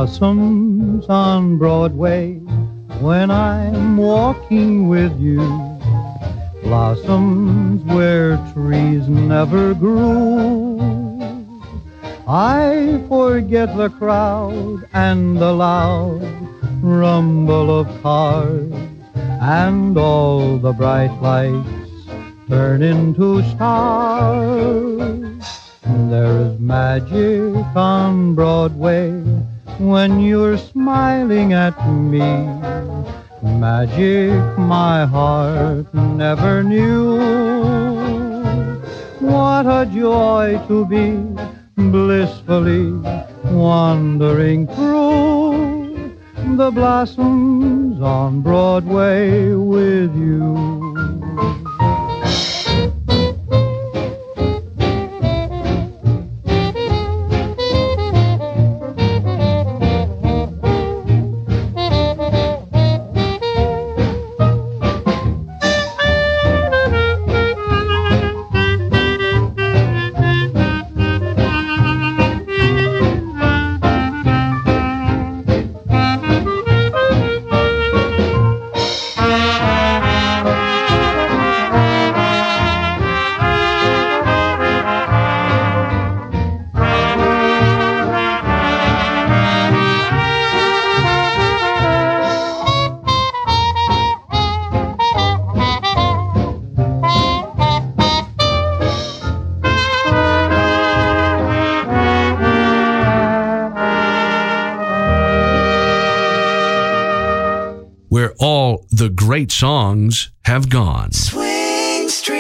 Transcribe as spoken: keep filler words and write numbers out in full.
blossoms on Broadway when I'm walking with you. Blossoms where trees never grew. I forget the crowd and the loud rumble of cars, and all the bright lights turn into stars. There is magic on Broadway when you're smiling at me. Magic my heart never knew. What a joy to be blissfully wandering through the blossoms on Broadway with you. Where all the great songs have gone. Sweet.